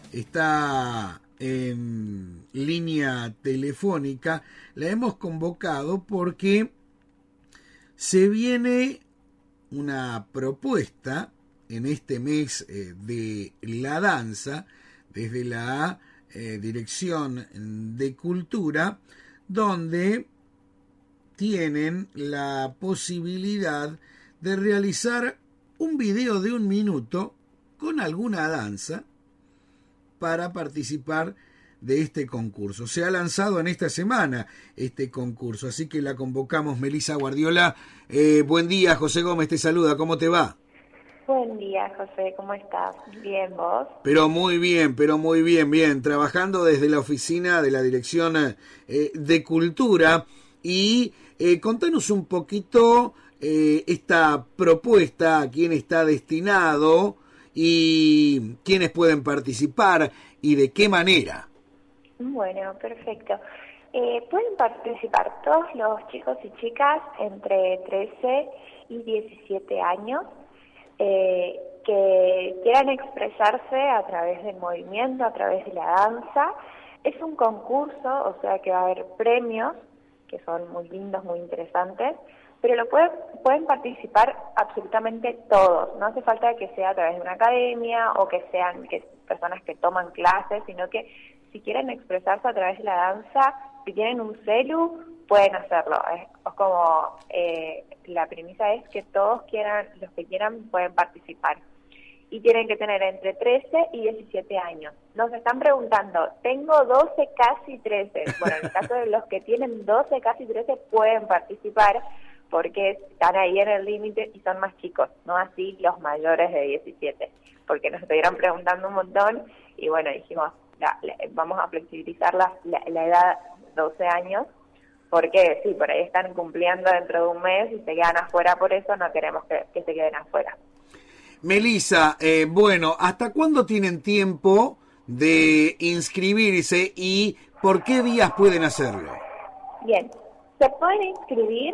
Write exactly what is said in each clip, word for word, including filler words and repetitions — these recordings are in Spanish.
está en línea telefónica. La hemos convocado porque se viene una propuesta en este mes eh, de la danza desde la eh, Dirección de Cultura, donde tienen la posibilidad de realizar un video de un minuto con alguna danza para participar de este concurso. Se ha lanzado en esta semana este concurso, así que la convocamos. Melissa Guardiola, eh, buen día, José Gómez te saluda, ¿cómo te va? Buen día, José, ¿cómo estás? Bien, ¿vos? Pero muy bien, pero muy bien, bien, trabajando desde la oficina de la Dirección eh, de Cultura. Y eh, contanos un poquito eh, esta propuesta, a quién está destinado y quiénes pueden participar y de qué manera. Bueno, perfecto. Eh, pueden participar todos los chicos y chicas entre trece y diecisiete años eh, que quieran expresarse a través del movimiento, a través de la danza. Es un concurso, o sea que va a haber premios que son muy lindos, muy interesantes, pero lo pueden, pueden participar absolutamente todos. No hace falta que sea a través de una academia o que sean que personas que toman clases, sino que si quieren expresarse a través de la danza, si tienen un celu, pueden hacerlo. Es, es como eh, la premisa es que todos quieran, los que quieran pueden participar. Y tienen que tener entre trece y diecisiete años. Nos están preguntando, tengo doce, casi trece. Bueno, en el caso de los que tienen doce, casi trece, pueden participar porque están ahí en el límite y son más chicos, no así los mayores de diecisiete. Porque nos estuvieron preguntando un montón y bueno, dijimos, la, la, vamos a flexibilizar la, la, la edad doce años, porque sí, por ahí están cumpliendo dentro de un mes y se quedan afuera, por eso no queremos que, que se queden afuera. Melissa, eh, bueno, ¿hasta cuándo tienen tiempo de inscribirse y por qué días pueden hacerlo? Bien, se pueden inscribir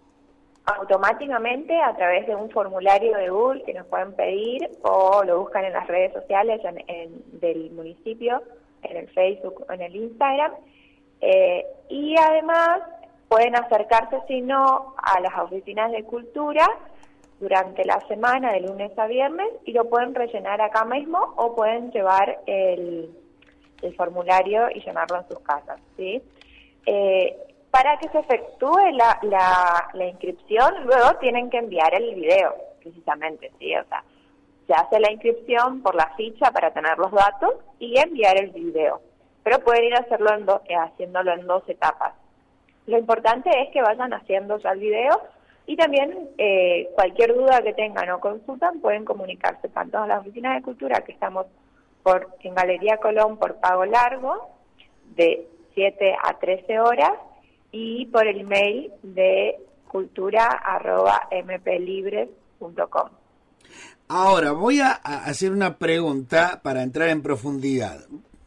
automáticamente a través de un formulario de Google que nos pueden pedir o lo buscan en las redes sociales en, en, del municipio, en el Facebook o en el Instagram. Eh, y además pueden acercarse, si no, a las oficinas de cultura durante la semana, de lunes a viernes, y lo pueden rellenar acá mismo o pueden llevar el, el formulario y llenarlo en sus casas, ¿sí? Eh, para que se efectúe la, la, la inscripción, luego tienen que enviar el video, precisamente, ¿sí? O sea, se hace la inscripción por la ficha para tener los datos y enviar el video. Pero pueden ir a hacerlo en do, eh, haciéndolo en dos etapas. Lo importante es que vayan haciendo ya el video. Y también eh, cualquier duda que tengan o consultan pueden comunicarse tanto a la Oficina de Cultura, que estamos por en Galería Colón por pago largo, de siete a trece horas, y por el email de cultura arroba m p libres punto com. Ahora, voy a hacer una pregunta para entrar en profundidad.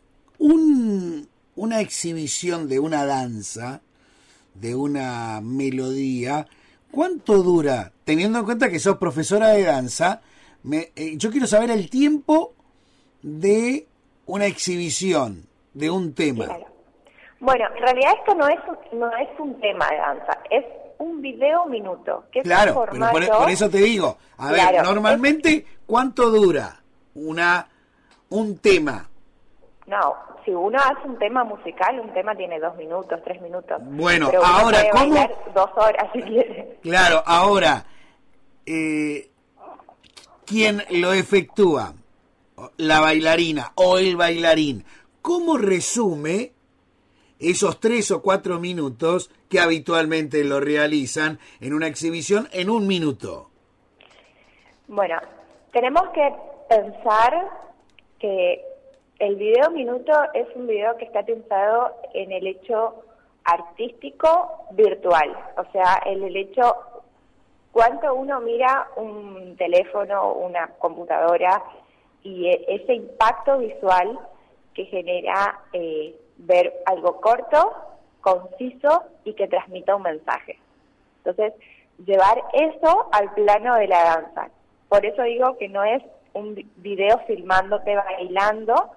Un, una exhibición de una danza, de una melodía, ¿cuánto dura? Teniendo en cuenta que sos profesora de danza, me, eh, yo quiero saber el tiempo de una exhibición, de un tema. Claro. Bueno, en realidad esto no es un, no es un tema de danza, es un video minuto. Que claro, es un formato, pero por, por eso te digo, a claro, ver, normalmente, es, ¿cuánto dura una un tema? No, si uno hace un tema musical, un tema tiene dos minutos, tres minutos. Bueno, pero uno ahora, puede ¿cómo? bailar dos horas si quiere. Claro, ahora, eh, ¿quién lo efectúa? La bailarina o el bailarín. ¿Cómo resume esos tres o cuatro minutos que habitualmente lo realizan en una exhibición en un minuto? Bueno, tenemos que pensar que el video minuto es un video que está pensado en el hecho artístico virtual, o sea, en el hecho cuánto uno mira un teléfono, una computadora y ese impacto visual que genera eh, ver algo corto, conciso y que transmita un mensaje. Entonces, llevar eso al plano de la danza. Por eso digo que no es un video filmándote bailando,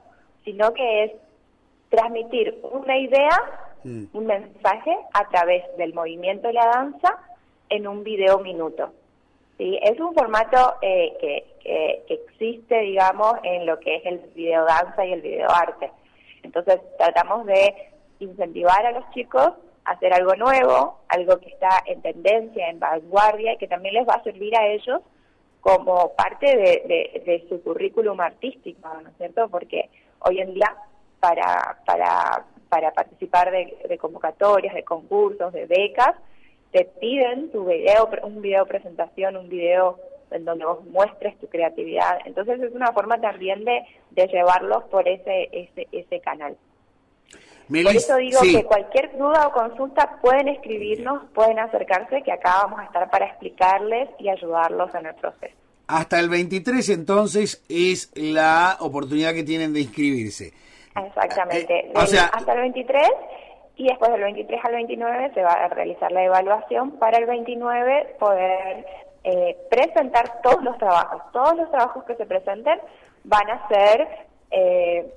sino que es transmitir una idea, mm. un mensaje a través del movimiento de la danza en un video minuto. ¿Sí? Es un formato eh, que, que, que existe, digamos, en lo que es el video danza y el video arte. Entonces tratamos de incentivar a los chicos a hacer algo nuevo, algo que está en tendencia, en vanguardia, y que también les va a servir a ellos como parte de, de, de su currículum artístico, ¿no es cierto? Porque hoy en día para, para, para participar de, de convocatorias, de concursos, de becas, te piden tu video, un video presentación, un video en donde vos muestres tu creatividad. Entonces es una forma también de, de llevarlos por ese ese ese canal. Melis, por eso digo sí. que cualquier duda o consulta pueden escribirnos, pueden acercarse, que acá vamos a estar para explicarles y ayudarlos en el proceso. Hasta el veintitrés entonces es la oportunidad que tienen de inscribirse. Exactamente, eh, o sea, hasta el veintitrés. Y después del veintitrés al veintinueve se va a realizar la evaluación para el veintinueve poder eh, presentar todos los trabajos. Todos los trabajos que se presenten van a ser eh,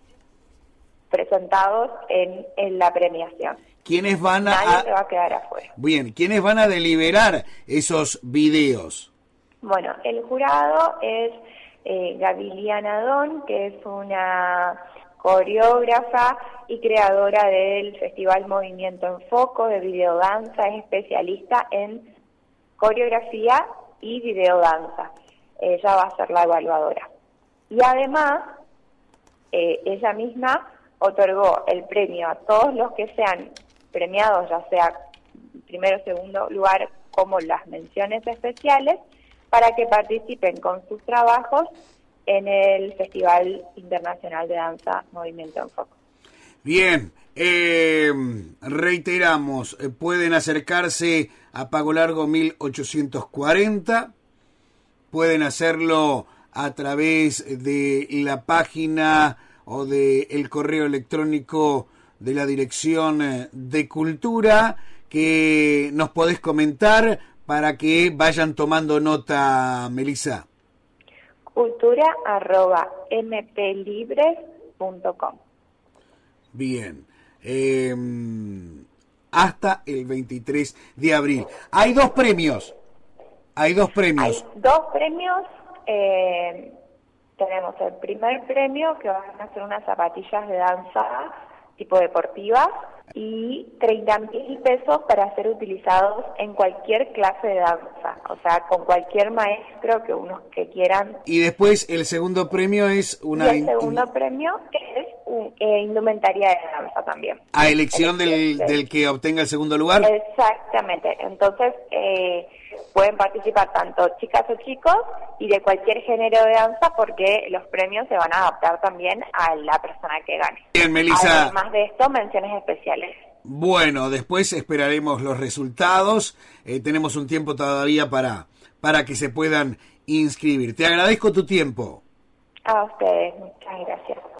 presentados en, en la premiación. ¿Quiénes van a...? Nadie se va a quedar afuera. Bien, ¿quiénes van a deliberar esos videos? Bueno, el jurado es eh, Gabiliana Don, que es una coreógrafa y creadora del Festival Movimiento en Foco de videodanza, es especialista en coreografía y videodanza. Ella va a ser la evaluadora. Y además, eh, ella misma otorgó el premio a todos los que sean premiados, ya sea primero o segundo lugar, como las menciones especiales, para que participen con sus trabajos en el Festival Internacional de Danza Movimiento en Foco. Bien, eh, reiteramos, eh, pueden acercarse a Pago Largo mil ochocientos cuarenta, pueden hacerlo a través de la página o de el correo electrónico de la Dirección de Cultura, que nos podés comentar para que vayan tomando nota, Melissa. cultura arroba mplibres punto com. Bien. Eh, hasta el veintitrés de abril. Hay dos premios. Hay dos premios. Hay dos premios. Eh, tenemos el primer premio, que van a ser unas zapatillas de danza tipo deportivas, y treinta mil pesos para ser utilizados en cualquier clase de danza, o sea, con cualquier maestro que unos que quieran. Y después el segundo premio es una... Y el segundo in... premio es un, eh, indumentaria de danza también. ¿A elección del, del que obtenga el segundo lugar? Exactamente. Entonces, eh, pueden participar tanto chicas o chicos y de cualquier género de danza, porque los premios se van a adaptar también a la persona que gane. Bien, Melissa. Además de esto, menciones especiales. Bueno, después esperaremos los resultados. Eh, tenemos un tiempo todavía para, para que se puedan inscribir. Te agradezco tu tiempo. A ustedes, muchas gracias.